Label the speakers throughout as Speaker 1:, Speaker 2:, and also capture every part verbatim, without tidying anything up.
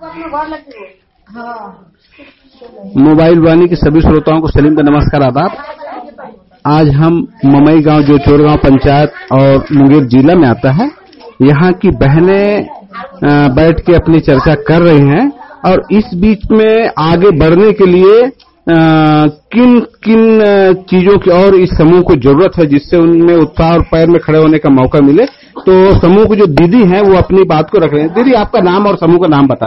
Speaker 1: Mobile वाणी के सभी श्रोताओं को सलीम का नमस्कार आदाब। आज हम ममई गांव जो चोरगांव पंचायत और मुंगेर जिला में आता है, यहाँ की बहनें बैठ के अपनी चर्चा कर रही हैं और इस बीच में आगे बढ़ने के लिए आ, किन किन चीजों की और इस समूह को जरूरत है जिससे उनमें उत्साह और पैर में खड़े होने का मौका मिले। तो समूह की जो दीदी हैं वो अपनी बात को रख रहे हैं। दीदी, आपका नाम और समूह का नाम बता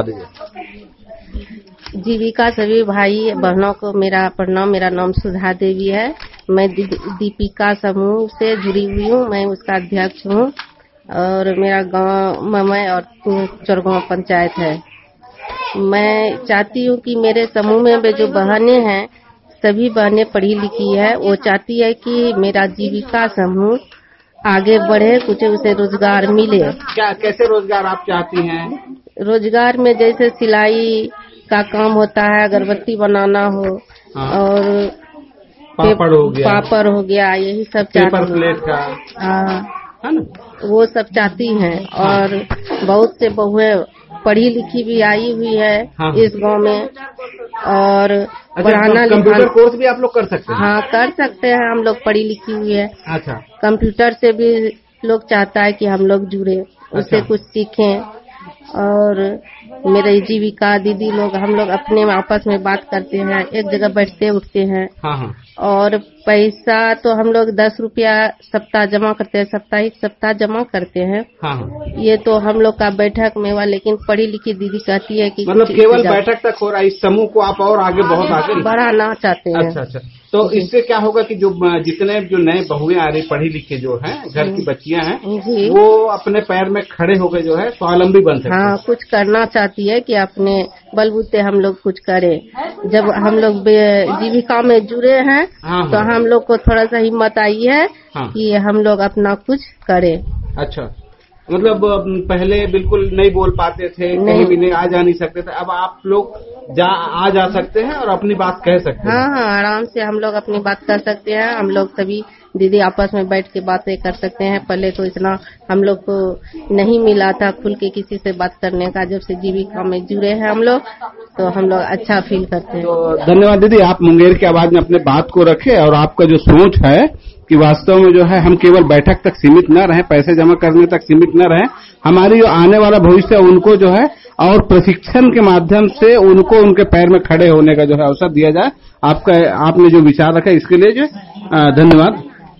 Speaker 1: दीजिए।
Speaker 2: जीविका सभी भाई बहनों को मेरा प्रणाम। मेरा नाम सुधा देवी है। मैं दीपिका समूह से जुड़ी हुई हूँ। मैं उसका अध्यक्ष हूँ और मेरा गांव ममई और चोरगांव पंचायत है। मैं चाहती हूँ कि मेरे समूह में जो बहनें हैं, सभी बहनें पढ़ी लिखी है, वो चाहती है कि मेरा जीविका समूह आगे बढ़े, कुछ उसे रोजगार मिले।
Speaker 1: क्या कैसे रोजगार आप चाहती हैं?
Speaker 2: रोजगार में जैसे सिलाई का काम होता है, अगरबत्ती बनाना हो, हाँ। और
Speaker 1: पापड़ हो गया,
Speaker 2: पापड़ हो गया, यही सब
Speaker 1: पेपर प्लेट का,
Speaker 2: हाँ,
Speaker 1: है ना, वो
Speaker 2: सब चाहती हैं। और बहुत से बहुएं पढ़ी लिखी भी आई हुई है, हाँ। इस गांव में। और
Speaker 1: अच्छा, पढ़ाना कंप्यूटर कोर्स भी आप लोग कर सकते हैं?
Speaker 2: हाँ, कर सकते हैं। हम लोग पढ़ी लिखी हुई है।
Speaker 1: अच्छा,
Speaker 2: कंप्यूटर से भी लोग चाहता है कि हम लोग जुड़े, उससे अच्छा। कुछ सीखें। और मेरे जीविका दीदी लोग, हम लोग अपने आपस में बात करते हैं, एक जगह बैठते उठते हैं,
Speaker 1: हाँ हाँ।
Speaker 2: और पैसा तो हम लोग दस रुपया सप्ताह जमा करते हैं, साप्ताहिक सप्ताह जमा करते हैं,
Speaker 1: हाँ हाँ।
Speaker 2: ये तो हम लोग का बैठक में हुआ। लेकिन पढ़ी लिखी दीदी कहती है कि
Speaker 1: मतलब केवल बैठक तक हो रहा है, इस समूह को आप और आगे बहुत आगे
Speaker 2: बढ़ाना चाहते हैं।
Speaker 1: अच्छा अच्छा। तो इससे क्या होगा कि जो जितने जो नए बहुएं आ रही पढ़ी लिखी जो हैं, घर की बच्चियां हैं, वो अपने पैर में खड़े होकर जो है स्वावलंबी बन सकते हैं।
Speaker 2: हाँ, कुछ करना चाहती है कि अपने बलबूते हम लोग कुछ करें। जब हम लोग जीविका में जुड़े हैं, हाँ, तो हम लोग को थोड़ा सा हिम्मत आई है, हाँ। कि हम लोग अपना कुछ करें।
Speaker 1: अच्छा, मतलब पहले बिल्कुल नहीं बोल पाते थे, कहीं भी नहीं आ जा नहीं सकते थे, अब आप लोग जा आ जा सकते हैं और अपनी बात कह सकते हैं।
Speaker 2: हाँ हाँ, आराम से हम लोग अपनी बात कर सकते हैं। हम लोग सभी दीदी आपस में बैठ के बातें कर सकते हैं। पहले तो इतना हम लोग को नहीं मिला था खुल के किसी से बात करने का। जब से जीविका में जुड़े हैं हम लोग, तो हम लोग अच्छा फील करते हैं।
Speaker 1: तो धन्यवाद दीदी, आप मुंगेर की आवाज में अपने बात को रखे और आपका जो सोच है कि वास्तव में जो है हम केवल बैठक तक सीमित न रहें, पैसे जमा करने तक सीमित न रहें, हमारी जो आने वाला भविष्य है उनको जो है और प्रशिक्षण के माध्यम से उनको उनके पैर में खड़े होने का जो है अवसर दिया जाए। आपका आपने जो विचार रखा इसके लिए जो धन्यवाद।